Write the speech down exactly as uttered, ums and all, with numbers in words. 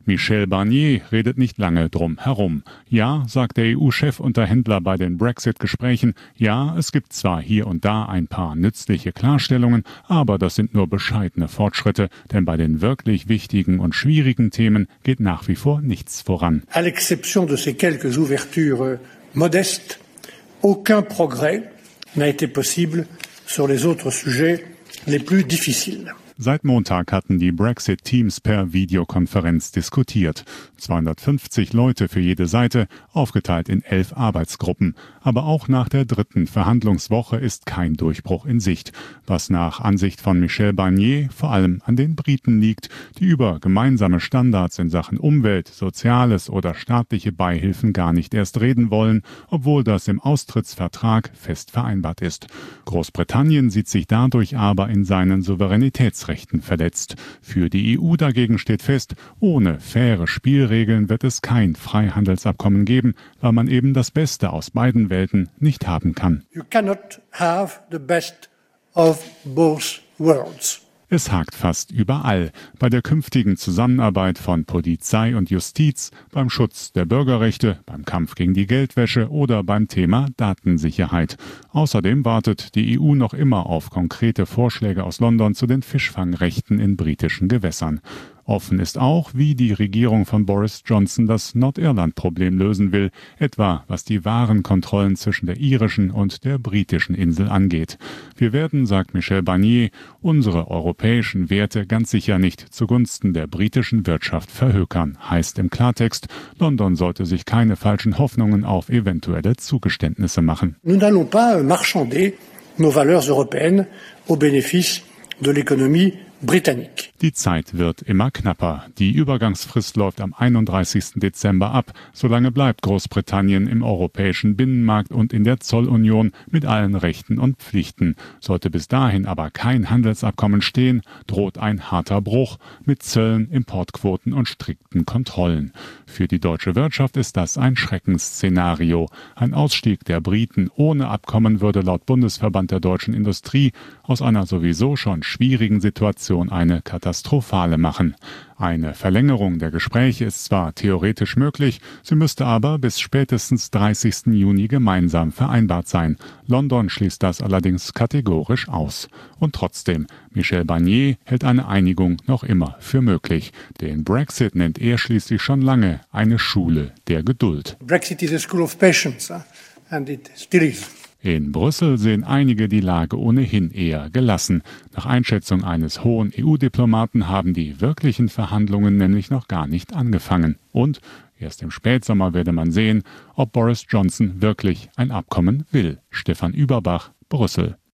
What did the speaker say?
Michel Barnier redet nicht lange drum herum. Ja, sagt der E U-Chefunterhändler bei den Brexit-Gesprächen, ja, es gibt zwar hier und da ein paar nützliche Klarstellungen, aber das sind nur bescheidene Fortschritte, denn bei den wirklich wichtigen und schwierigen Themen geht nach wie vor nichts voran. À l'exception de ces quelques ouvertures modestes, aucun progrès n'a été possible sur les autres sujets les plus difficiles. Seit Montag hatten die Brexit-Teams per Videokonferenz diskutiert. zweihundertfünfzig Leute für jede Seite, aufgeteilt in elf Arbeitsgruppen. Aber auch nach der dritten Verhandlungswoche ist kein Durchbruch in Sicht. Was nach Ansicht von Michel Barnier vor allem an den Briten liegt, die über gemeinsame Standards in Sachen Umwelt, Soziales oder staatliche Beihilfen gar nicht erst reden wollen, obwohl das im Austrittsvertrag fest vereinbart ist. Großbritannien sieht sich dadurch aber in seinen Souveränitätsrechten verletzt. Für die E U dagegen steht fest, ohne faire Spielregeln wird es kein Freihandelsabkommen geben, weil man eben das Beste aus beiden Welten nicht haben kann. You cannot have the best of both worlds. Es hakt fast überall. Bei der künftigen Zusammenarbeit von Polizei und Justiz, beim Schutz der Bürgerrechte, beim Kampf gegen die Geldwäsche oder beim Thema Datensicherheit. Außerdem wartet die E U noch immer auf konkrete Vorschläge aus London zu den Fischfangrechten in britischen Gewässern. Offen ist auch, wie die Regierung von Boris Johnson das Nordirland-Problem lösen will, etwa was die Warenkontrollen zwischen der irischen und der britischen Insel angeht. Wir werden, sagt Michel Barnier, unsere europäischen Werte ganz sicher nicht zugunsten der britischen Wirtschaft verhökern. Heißt im Klartext, London sollte sich keine falschen Hoffnungen auf eventuelle Zugeständnisse machen. Nous n'allons pas marchander nos valeurs européennes au bénéfice de l'économie britannique. Die Zeit wird immer knapper. Die Übergangsfrist läuft am einunddreißigsten Dezember ab. Solange bleibt Großbritannien im europäischen Binnenmarkt und in der Zollunion mit allen Rechten und Pflichten. Sollte bis dahin aber kein Handelsabkommen stehen, droht ein harter Bruch mit Zöllen, Importquoten und strikten Kontrollen. Für die deutsche Wirtschaft ist das ein Schreckensszenario. Ein Ausstieg der Briten ohne Abkommen würde laut Bundesverband der deutschen Industrie aus einer sowieso schon schwierigen Situation eine katastrophale machen. Eine Verlängerung der Gespräche ist zwar theoretisch möglich, sie müsste aber bis spätestens dreißigsten Juni gemeinsam vereinbart sein. London schließt das allerdings kategorisch aus. Und trotzdem, Michel Barnier hält eine Einigung noch immer für möglich. Den Brexit nennt er schließlich schon lange eine Schule der Geduld. Brexit is a school of patience, and it still is. In Brüssel sehen einige die Lage ohnehin eher gelassen. Nach Einschätzung eines hohen E U-Diplomaten haben die wirklichen Verhandlungen nämlich noch gar nicht angefangen. Und erst im Spätsommer werde man sehen, ob Boris Johnson wirklich ein Abkommen will. Stefan Überbach, Brüssel.